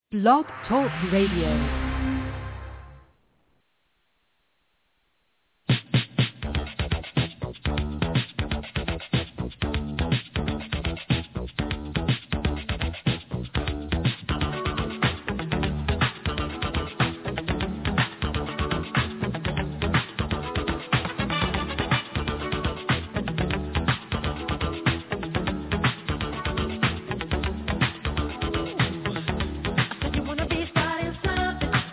Blog Talk Radio. You wanna be starting something.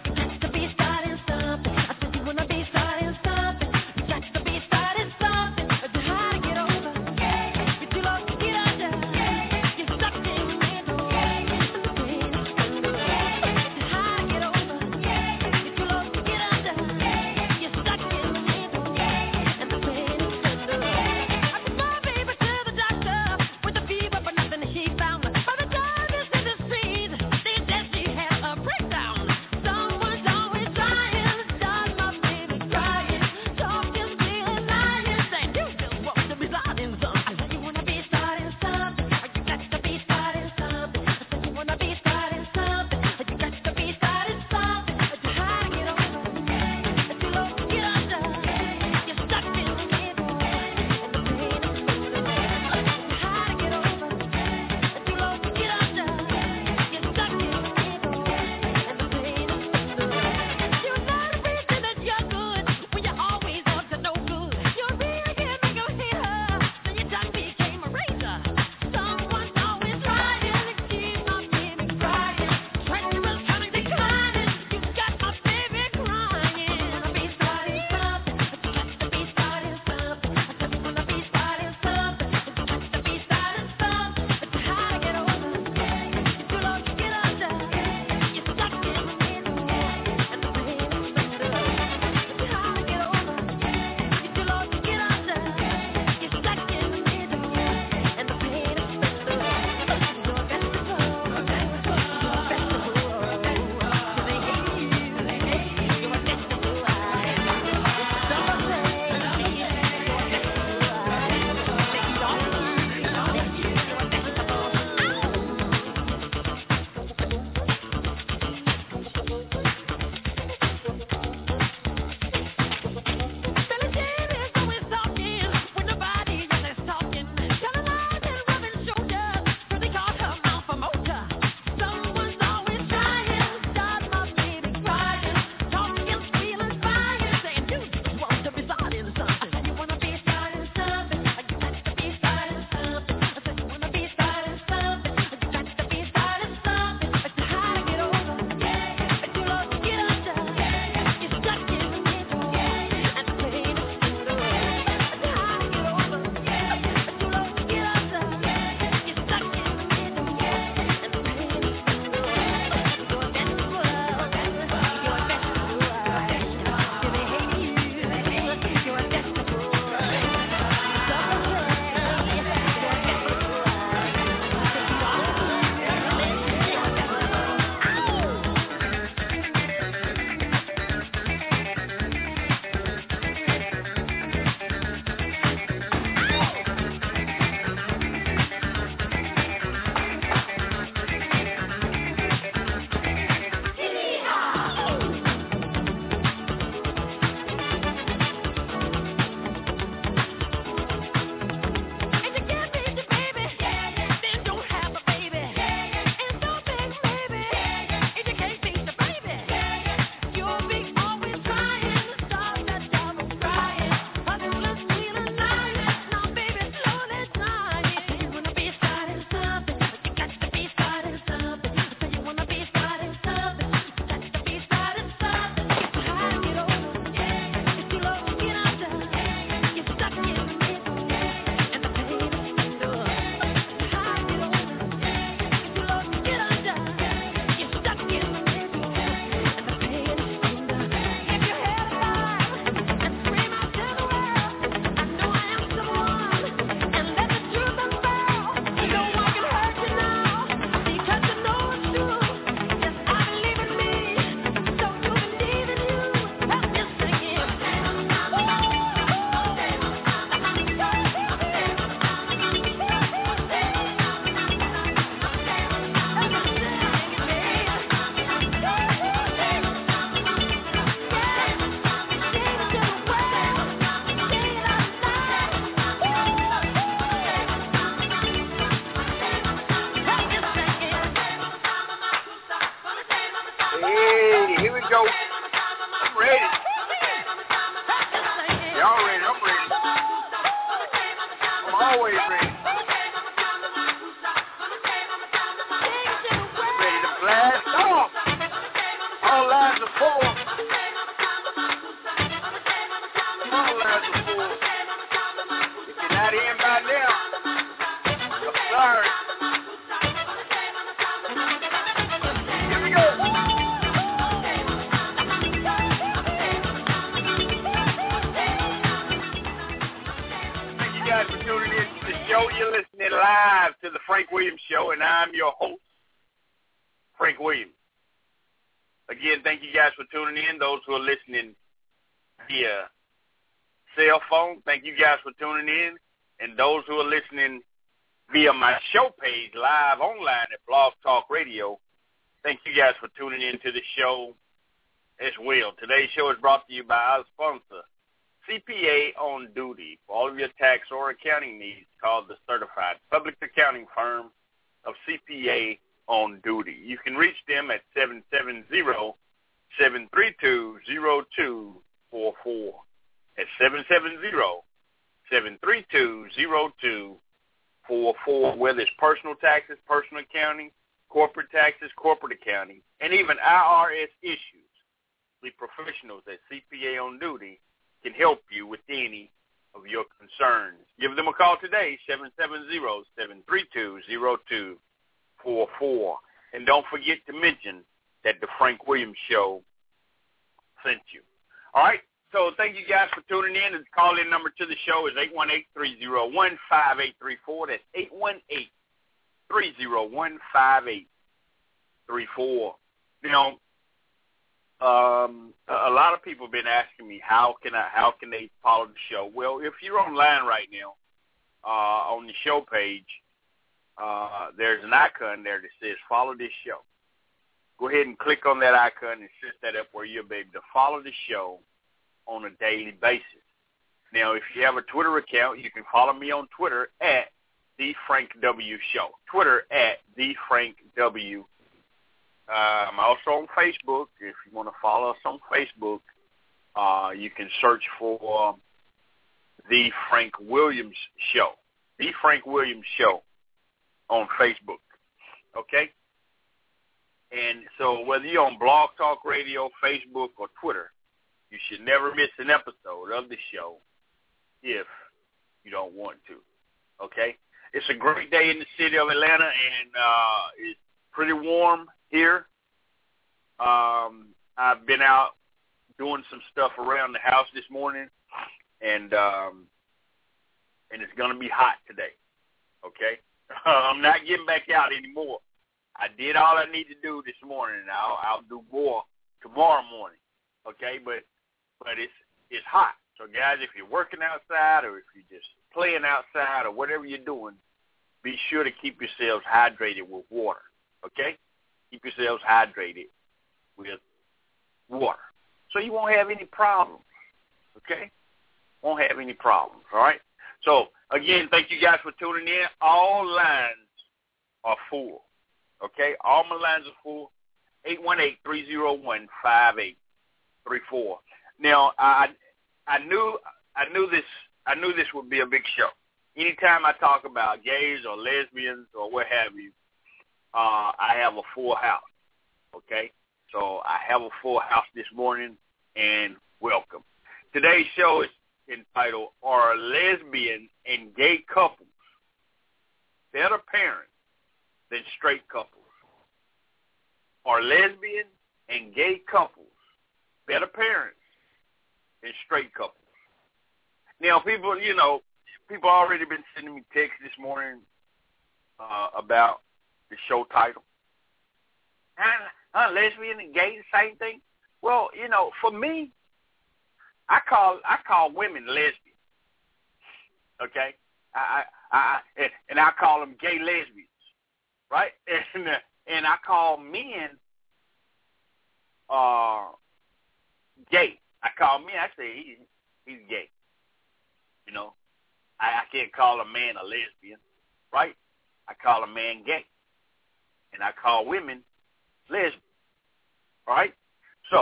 here we go. I'm ready. Y'all ready? I'm ready. I'm always ready. Ready to blast off. All lines are full. All lines are full. If you're not in by now, I'm sorry. Here we go. Thank you guys for tuning in to the show. You're listening live to the Frank Williams Show, and I'm your host, Frank Williams. Again, thank you guys for tuning in. Those who are listening via cell phone, thank you guys for tuning in. And those who are listening via my show page live online at Blog Talk Radio, thank you guys for tuning in to the show as well. Today's show is brought to you by our sponsor, CPA on Duty. For all of your tax or accounting needs, call the certified public accounting firm of CPA on Duty. You can reach them at 770-732-0244. At 770-732-0244, whether it's personal taxes, personal accounting, corporate taxes, corporate accounting, and even IRS issues. The professionals at CPA on Duty can help you with any of your concerns. Give them a call today, 770-732-0244. And don't forget to mention that the Frank Williams Show sent you. All right? So thank you guys for tuning in. The call-in number to the show is 818-301-5834. That's 818-301-5834. You know, a lot of people have been asking me how can they follow the show. Well, if you're online right now, on the show page, there's an icon there that says follow this show. Go ahead and click on that icon and set that up where you'll be able to follow the show on a daily basis. Now, if you have a Twitter account, you can follow me on Twitter at The Frank W Show. Twitter at The Frank W. I'm also on Facebook. If you want to follow us on Facebook, you can search for The Frank Williams Show. The Frank Williams Show on Facebook. Okay? And so whether you're on Blog Talk Radio, Facebook, or Twitter, you should never miss an episode of the show if you don't want to, okay? It's a great day in the city of Atlanta, and it's pretty warm here. I've been out doing some stuff around the house this morning, and it's going to be hot today, okay? I'm not getting back out anymore. I did all I need to do this morning, and I'll do more tomorrow morning, okay? But it's hot. So, guys, if you're working outside or if you're just playing outside or whatever you're doing, be sure to keep yourselves hydrated with water, okay? Keep yourselves hydrated with water. So you won't have any problems, okay? Won't have any problems, all right? So, again, thank you guys for tuning in. All lines are full, okay? All my lines are full. 818-301-5834. Now, I knew this would be a big show. Anytime I talk about gays or lesbians or what have you, I have a full house, okay? So I have a full house this morning, and welcome. Today's show is entitled, Are Lesbian and Gay Couples Better Parents Than Straight Couples? Are lesbian and gay couples better parents than straight couples? Now, people already been sending me texts this morning about the show title. Lesbian and gay, the same thing? Well, for me, I call women lesbians. Okay? And I call them gay lesbians, right? And I call men gay. I call men, I say he's gay. I can't call a man a lesbian, right? I call a man gay. And I call women lesbian, right? So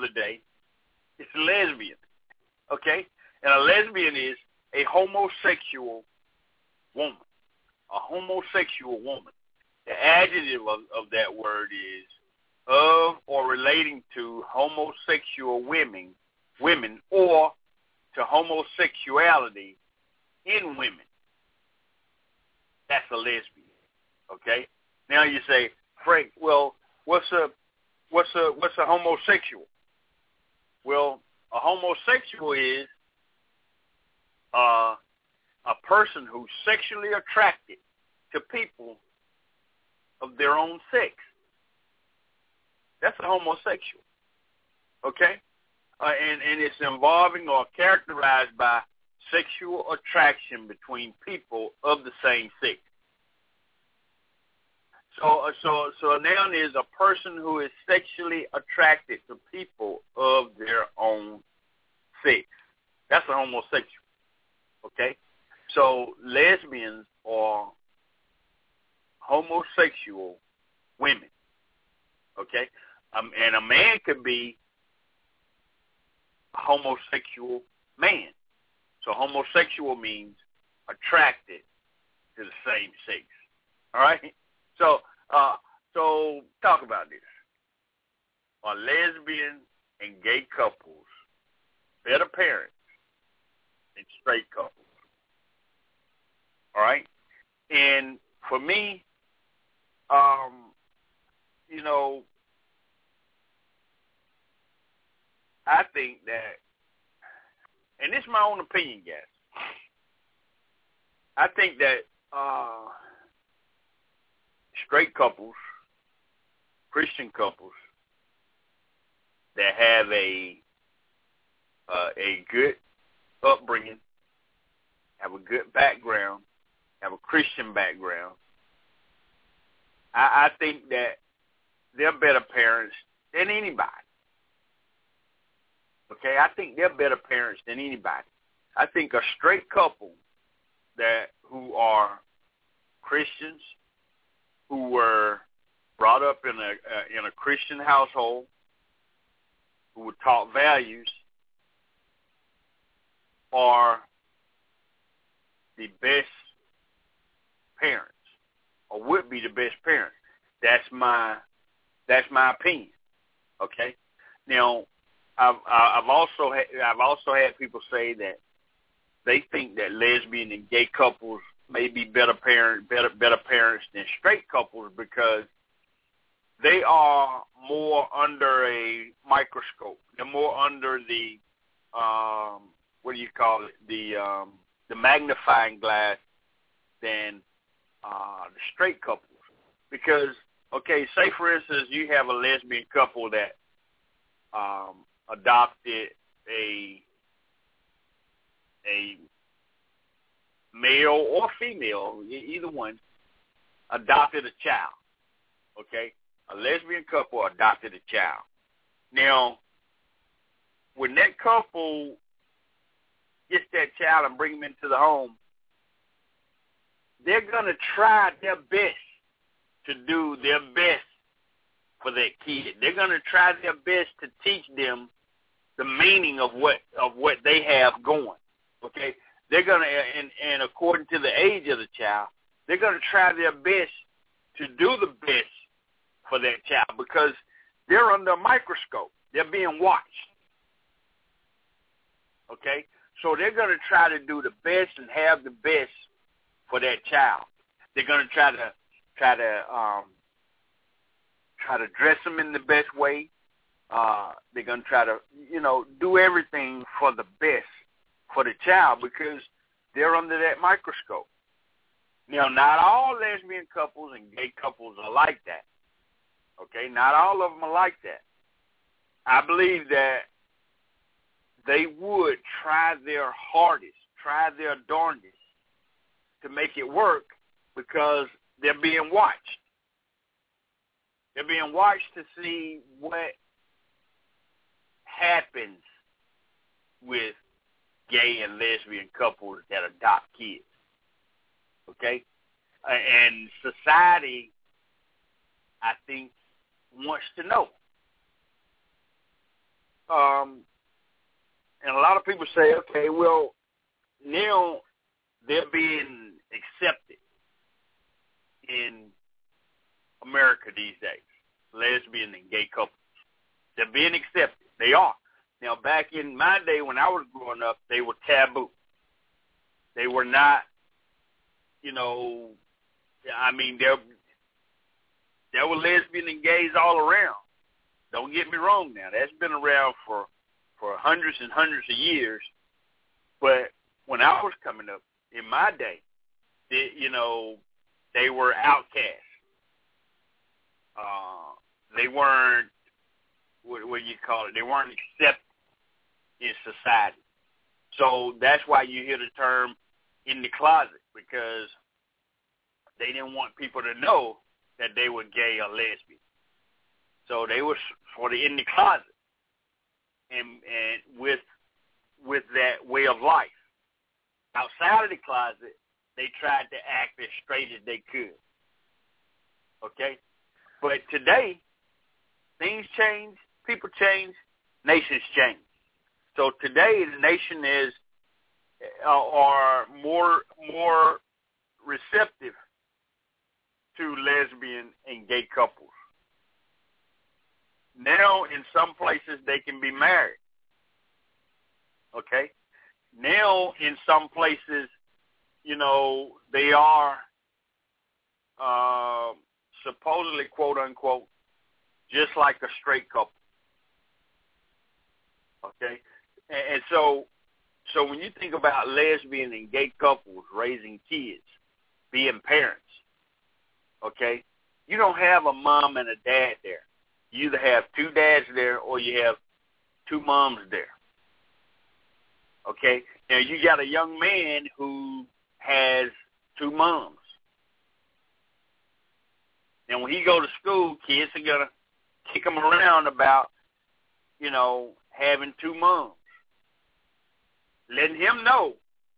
the day is lesbian, okay? And a lesbian is a homosexual woman, a homosexual woman. The adjective of that word is of or relating to homosexual women, or to homosexuality in women. That's a lesbian, okay? Now you say, Frank, well, what's a homosexual? Well, a homosexual is a person who's sexually attracted to people of their own sex. That's a homosexual, okay? And it's involving or characterized by sexual attraction between people of the same sex. So a noun is a person who is sexually attracted to people of their own sex. That's a homosexual, okay? So lesbians are homosexual women, okay? And a man could be a homosexual man. So homosexual means attracted to the same sex, all right? So talk about this. Are lesbian and gay couples better parents than straight couples? All right? And for me, I think that, and this is my own opinion, guys, I think that straight couples, Christian couples that have a good upbringing, have a good background, have a Christian background, I think that they're better parents than anybody. Okay, I think they're better parents than anybody. I think a straight couple who are Christians, who were brought up in a Christian household, who were taught values, are the best parents, or would be the best parents. That's my opinion. Okay. Now, I've also had people say that they think that lesbian and gay couples may be better parents than straight couples because they are more under a microscope. They're more under the the magnifying glass than the straight couples. Because, okay, say for instance you have a lesbian couple that adopted a male or female, either one, adopted a child. Okay? A lesbian couple adopted a child. Now, when that couple gets that child and bring them into the home, they're going to try their best to do their best for that kid. They're going to try their best to teach them the meaning of what they have going. Okay? They're going to, and according to the age of the child, they're going to try their best to do the best for that child because they're under a microscope. They're being watched. Okay? So they're going to try to do the best and have the best for that child. They're going to try to dress them in the best way. They're going to try to, do everything for the best for the child because they're under that microscope. Now, not all lesbian couples and gay couples are like that. Okay? Not all of them are like that. I believe that they would try their hardest, try their darndest to make it work because they're being watched. They're being watched to see what happens with gay and lesbian couples that adopt kids. Okay? And society, I think, wants to know. and a lot of people say, okay, well, now they're being accepted in America these days, lesbian and gay couples. They're being accepted. They are. Now, back in my day when I was growing up, they were taboo. They were not, I mean, there were lesbian and gays all around. Don't get me wrong now. That's been around for hundreds and hundreds of years. But when I was coming up, in my day, they were outcasts. They weren't, what do you call it? They weren't accepted in society. So that's why you hear the term in the closet, because they didn't want people to know that they were gay or lesbian. So they were sort of in the closet and with that way of life. Outside of the closet, they tried to act as straight as they could. Okay? But today, things change, people change, nations change. So today, the nation are more receptive to lesbian and gay couples. Now, in some places, they can be married. Okay? Now, in some places, they are supposedly, quote unquote, just like a straight couple. Okay? And so when you think about lesbian and gay couples raising kids, being parents, okay, you don't have a mom and a dad there. You either have two dads there or you have two moms there. Okay? Now, you got a young man who has two moms. And when he go to school, kids are going to kick him around about, having two moms. Letting him know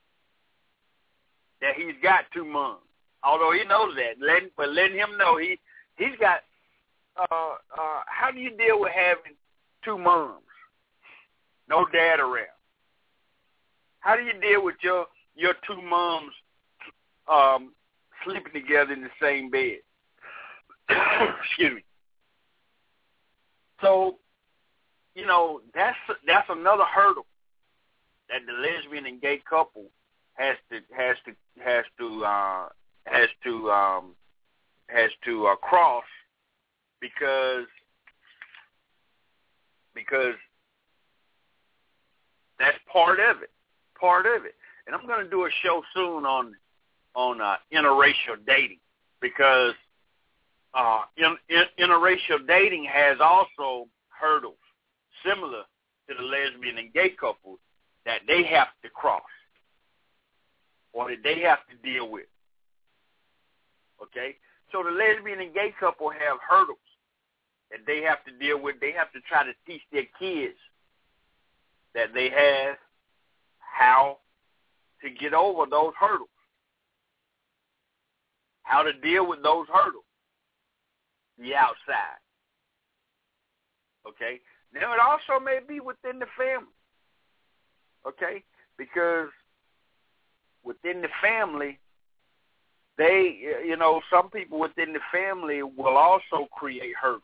that he's got two moms. Although he knows that. Letting him know he's got, how do you deal with having two moms? No dad around. How do you deal with your two moms sleeping together in the same bed? Excuse me. So, that's another hurdle that the lesbian and gay couple has to cross because that's part of it. And I'm going to do a show soon on interracial dating, because interracial dating has also hurdles similar to the lesbian and gay couples that they have to cross or that they have to deal with. Okay? So the lesbian and gay couple have hurdles that they have to deal with. They have to try to teach their kids that they have how to get over those hurdles, how to deal with those hurdles, the outside. Okay? Now, it also may be within the family. Okay? Because within the family, some people within the family will also create hurdles.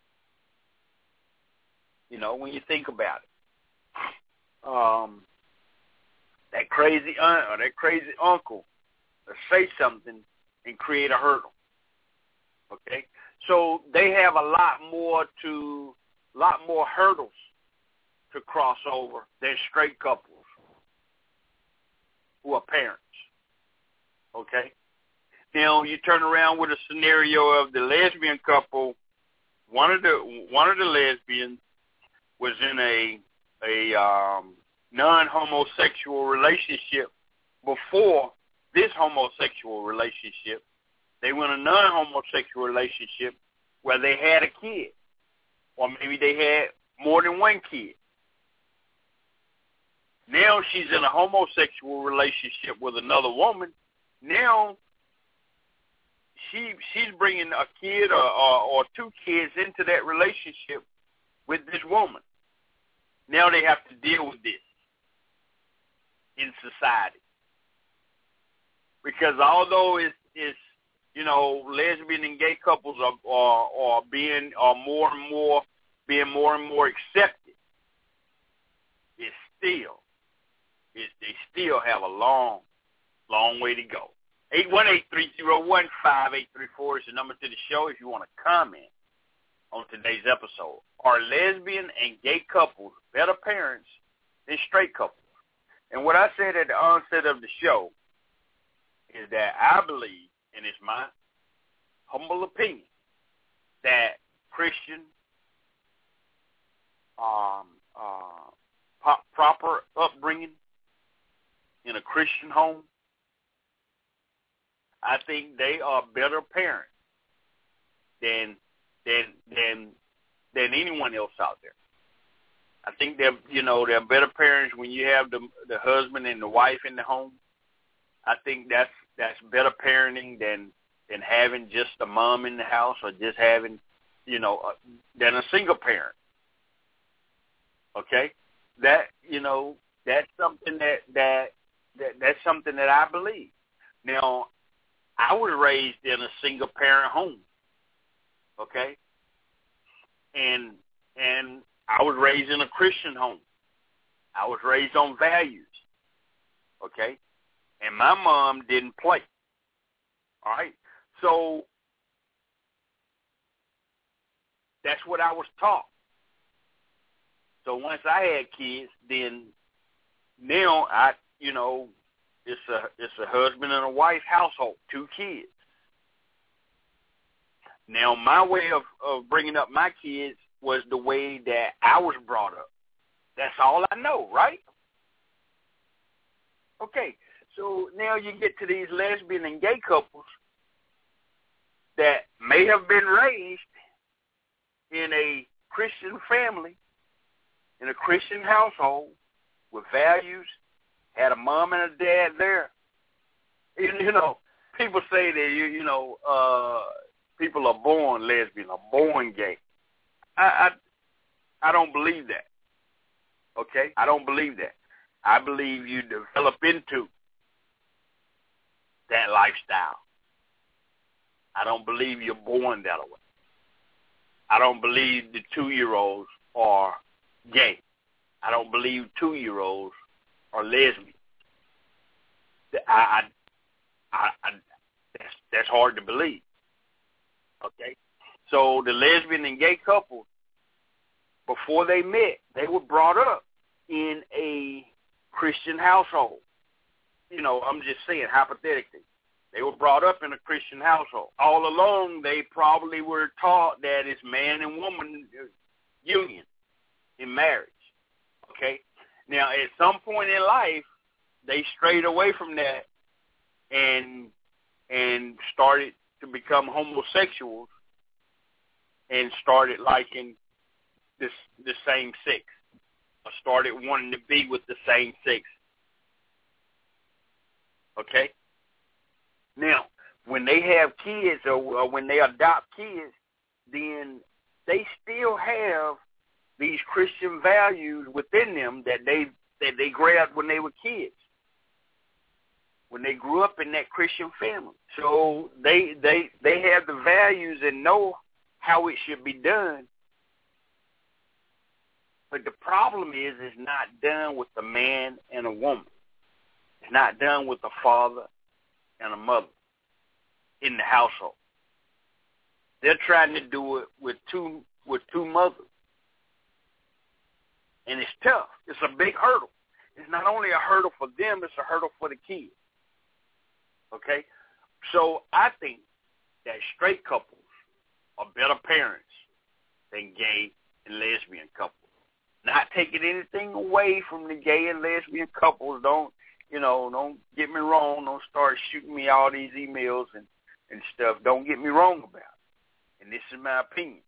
When you think about it. That crazy aunt or that crazy uncle will say something and create a hurdle. Okay? So they have a lot more hurdles to cross over than straight couples who are parents. Okay? Now you turn around with a scenario of the lesbian couple. One of the lesbians was in a non-homosexual relationship before this homosexual relationship. They were in a non-homosexual relationship where they had a kid, or maybe they had more than one kid. Now she's in a homosexual relationship with another woman. Now she's bringing a kid or two kids into that relationship with this woman. Now they have to deal with this in society. Because although it's lesbian and gay couples are more and more accepted, they still have a long way to go. 818-301-5834 is the number to the show if you want to comment on today's episode. Are lesbian and gay couples better parents than straight couples? And what I said at the onset of the show is that I believe, and it's my humble opinion, that Christian proper upbringing in a Christian home, I think they are better parents than anyone else out there. I think they're better parents when you have the husband and the wife in the home. I think that's better parenting than having just a mom in the house, or just having than a single parent. Okay, that's something that's something that I believe. Now, I was raised in a single parent home. Okay, and I was raised in a Christian home. I was raised on values. Okay, and my mom didn't play. All right, so that's what I was taught. So once I had kids, then now it's a husband and a wife household, 2 kids. Now my way of bringing up my kids was the way that I was brought up. That's all I know, right? Okay, so now you get to these lesbian and gay couples that may have been raised in a Christian family, in a Christian household with values, had a mom and a dad there. People say that, people are born lesbian or born gay. I don't believe that. Okay? I don't believe that. I believe you develop into that lifestyle. I don't believe you're born that way. I don't believe the 2-year-olds are gay. I don't believe 2-year-olds are lesbian. That's hard to believe. Okay? So the lesbian and gay couple, before they met, they were brought up in a Christian household. I'm just saying, hypothetically. They were brought up in a Christian household. All along, they probably were taught that it's man and woman union in marriage. Okay? Now, at some point in life, they strayed away from that and started to become homosexuals and started liking the same sex, or started wanting to be with the same sex. Okay? Now, when they have kids or when they adopt kids, then they still have these Christian values within them that they grabbed when they were kids, when they grew up in that Christian family. So they have the values and know how it should be done. But the problem is it's not done with a man and a woman. It's not done with a father and a mother in the household. They're trying to do it with two mothers. And it's tough. It's a big hurdle. It's not only a hurdle for them, it's a hurdle for the kids. Okay? So I think that straight couples are better parents than gay and lesbian couples. Not taking anything away from the gay and lesbian couples. Don't get me wrong. Don't start shooting me all these emails and stuff. Don't get me wrong about it. And this is my opinion.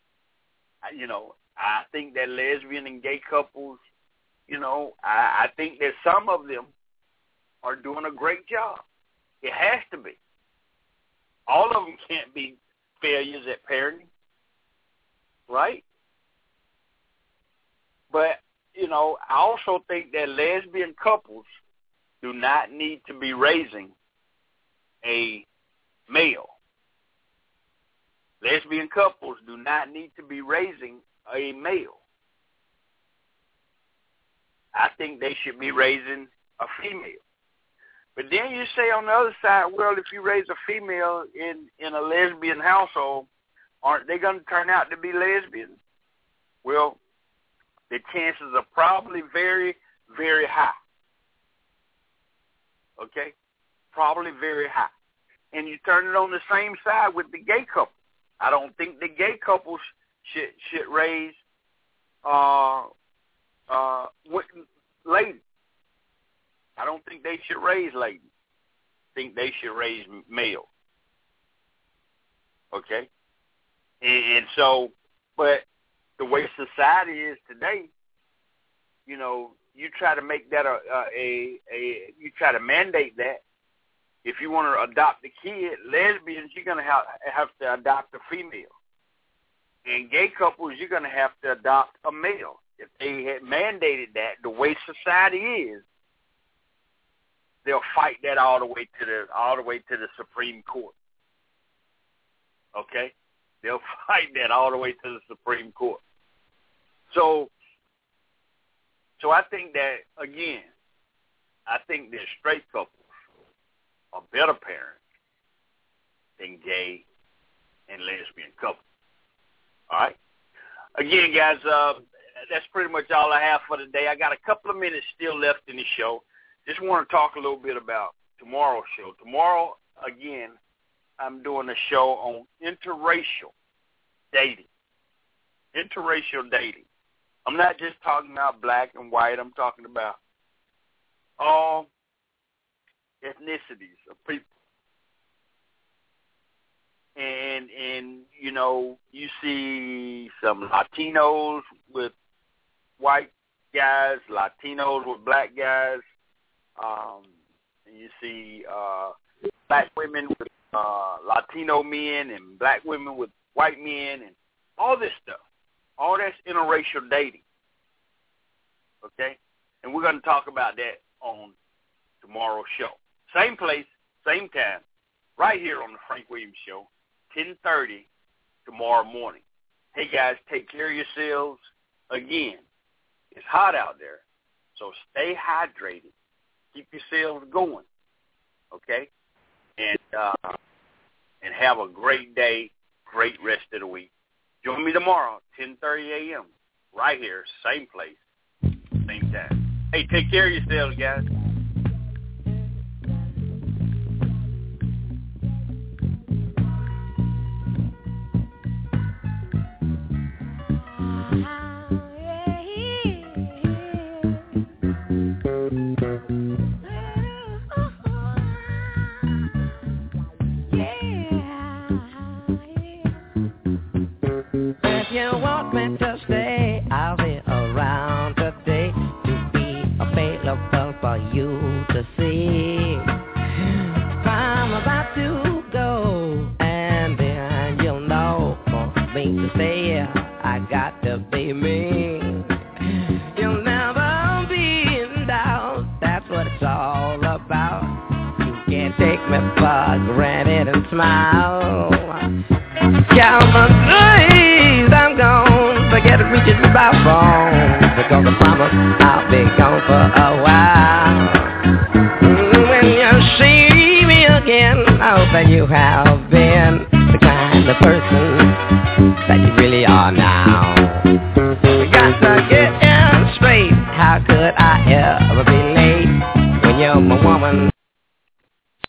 I think that lesbian and gay couples, I think that some of them are doing a great job. It has to be. All of them can't be failures at parenting, right? But I also think that lesbian couples do not need to be raising a male. Lesbian couples do not need to be raising a male. I think they should be raising a female. But then you say on the other side, well, if you raise a female in a lesbian household, aren't they going to turn out to be lesbians? Well, the chances are probably very, very high. Okay? Probably very high. And you turn it on the same side with the gay couple. I don't think the gay couples should raise ladies. I don't think they should raise ladies. I think they should raise males. Okay? And so, but the way society is today, you try to make that you try to mandate that. If you want to adopt a kid, lesbians, you're going to have to adopt a female. And gay couples, you're going to have to adopt a male. If they had mandated that, the way society is, they'll fight that all the way to the Supreme Court. Okay? They'll fight that all the way to the Supreme Court. So I think that, again, I think that straight couples are better parents than gay and lesbian couples. All right? Again, guys, that's pretty much all I have for today. I got a couple of minutes still left in the show. Just want to talk a little bit about tomorrow's show. Tomorrow, again, I'm doing a show on interracial dating. Interracial dating. I'm not just talking about black and white. I'm talking about all ethnicities of people. And you see some Latinos with white guys, Latinos with black guys. And you see black women with Latino men and black women with white men and all this stuff. All that's interracial dating. Okay? And we're going to talk about that on tomorrow's show. Same place, same time, right here on the Frank Williams Show, 10:30 tomorrow morning. Hey, guys, take care of yourselves. Again, it's hot out there, so stay hydrated. Keep yourselves going, okay? And have a great day, great rest of the week. Join me tomorrow, 10:30 a.m., right here, same place, same time. Hey, take care of yourselves, guys. You have been the kind of person that you really are now.